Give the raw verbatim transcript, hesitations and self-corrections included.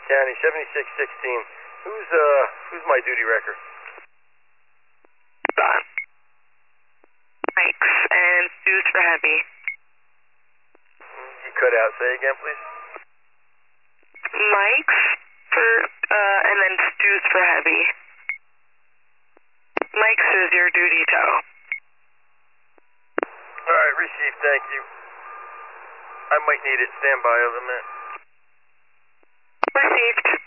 County, seventy-six sixteen. Who's, uh, who's my duty record? Don. Mike's and Stu's for heavy. You cut out. Say again, please. Mike's for, uh, and then Stu's for heavy. Mike's is your duty tow. Alright, received, thank you. I might need it. Stand by, other man. Received.